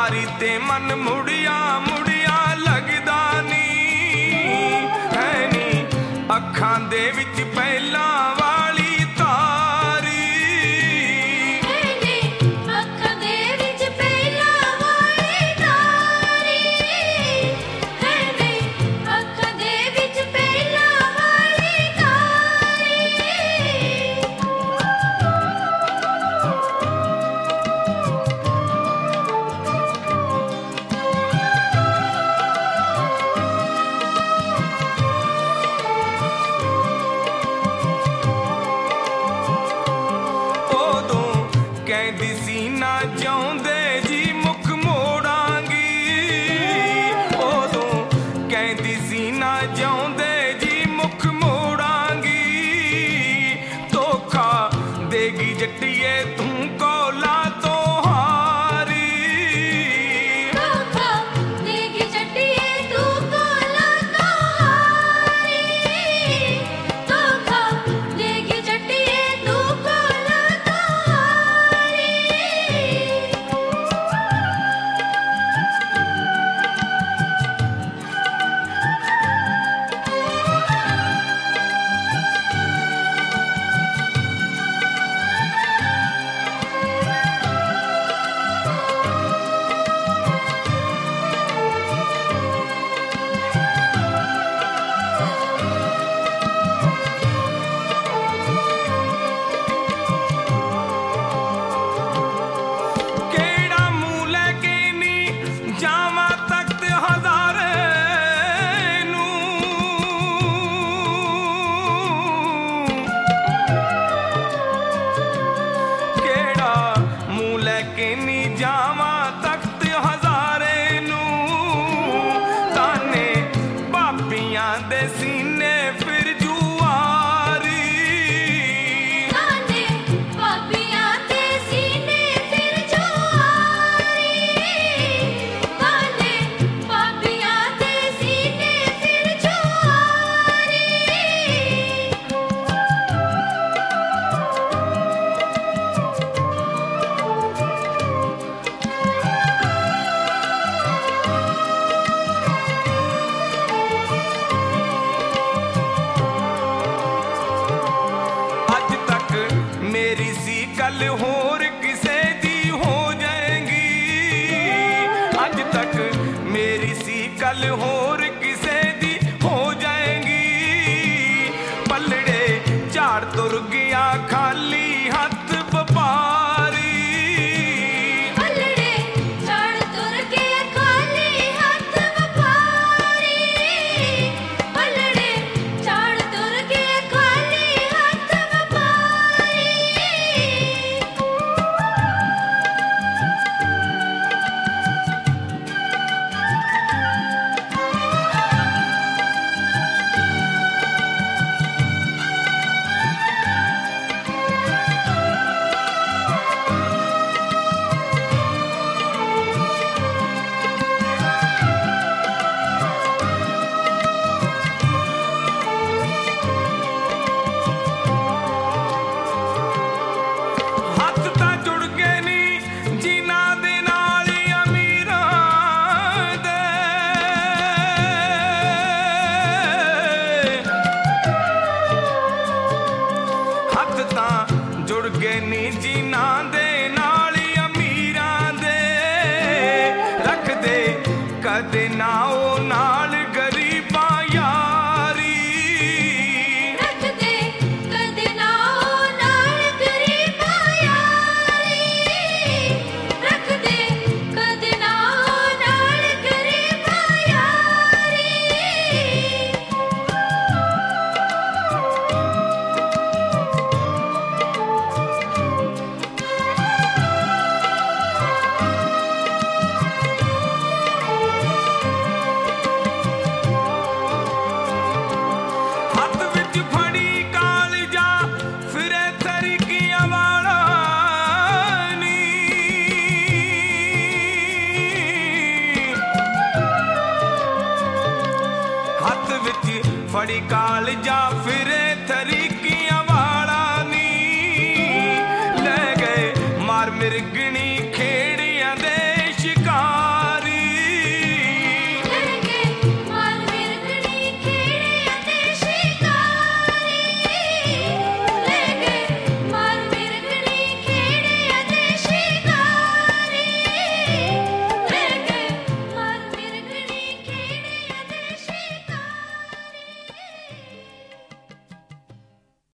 ਯਾਰੀ ਤੇ ਮਨ ਮੁੜਿਆ ਮੁੜਿਆ ਲੱਗਦਾ ਨੀ ਹੈ ਨੀ ਅੱਖਾਂ ਦੇ ਵਿੱਚ ਪਹਿਲਾਂ ਵਾਲੀ ਤਾਰੀ ਹੈ ਨੀ ਅੱਖਾਂ ਦੇ ਵਿੱਚ ਪਹਿਲਾਂ ਵਾਲੀ ਤਾਰੀ ਹੈ ਨੀ ਅੱਖਾਂ ਦੇ ਵਿੱਚ ਪਹਿਲਾਂ ਵਾਲੀ ਤਾਰੀ ਕਹਿੰਦੀ ਸੀ ਨਾ ਜਿਉਂਦੇ ਜੀ ਮੁਖ ਮੋੜਾਂਗੀ ਉਦੋਂ ਕਹਿੰਦੀ ਸੀ ਨਾ ਜਿਉਂਦੇ ਜੀ ਮੁਖ ਮੋੜਾਂਗੀ ਧੋਖਾ ਦੇਗੀ ਜੱਟੀਏ ਤੂੰ ਕੌਲਾ ਤੋਂ ਹਾਰੀ ਧੋਖਾ ਦੇਗੀ ਜੱਟੀਏ ਤੂੰ ਕੌਲਾ ਤੋਂ ਹਾਰੀ ਧੋਖਾ ਦੇਗੀ ਜੱਟੀਏ ਤੂੰ ਕੌਲਾ ਤੋਂ ਹਾਰੀ ਕਿਹੜਾ ਮੂੰਹ ਲੈ ਕੇ ਨੀ ਜਾਵਾਂ ਤਖਤ ਹਜ਼ਾਰੇ ਨੂੰ ਕਿਹੜਾ ਮੂੰਹ ਲੈ ਕੇ ਨੀ ਜਾਵਾਂ ਤਖਤ ਹਜ਼ਾਰੇ ਨੂੰ ਤਾਨੇ ਭਾਬੀਆਂ ਦੇ ਸੀਨੇ ਫਿਰ ਜੁਆਰੀ ਤਾਨੇ ਭਾਬੀਆਂ ਦੇ ਸੀਨੇ ਫਿਰ ਜੁਆਰੀ ਤਾਨੇ ਭਾਬੀਆਂ ਦੇ ਸੀਨੇ ਫਿਰ ਜੁਆਰੀ ਅੱਜ ਤੱਕ ਮੇਰੀ ਸੀ ਗੱਲ ਹੋਰ ਕਿਸੇ ਦੀ ਹੋ ਜਾਏਗੀ ਅੱਜ ਤੱਕ ਮੇਰੀ ਸੀ ਗੱਲ ਹੋਰ ਕਿਸੇ ਦੀ ਹੋ ਜਾਏਗੀ ਪੱਲੜੇ ਝਾੜ ਤੁਰ ਗਿਆ ਖਾਲੀ ਹੱਥ ਵਪਾਰੀ ਪੱਲੜੇ ਝਾੜ ਤੁਰ ਕੇ ਖਾਲੀ ਹੱਥ ਵਪਾਰੀ ਪੱਲੜੇ ਝਾੜ ਤੁਰ ਕੇ ਖਾਲੀ ਹੱਥ ਵਪਾਰੀ ਹੱਥ ਤਾਂ ਜੁੜ ਗਏ ਨੀ ਜਿਨ੍ਹਾਂ ਦੇ ਨਾਲ ਅਮੀਰਾਂ ਦੇ ਹੱਥ ਤਾਂ ਜੁੜ ਗਏ ਨੀ ਜਿਨ੍ਹਾਂ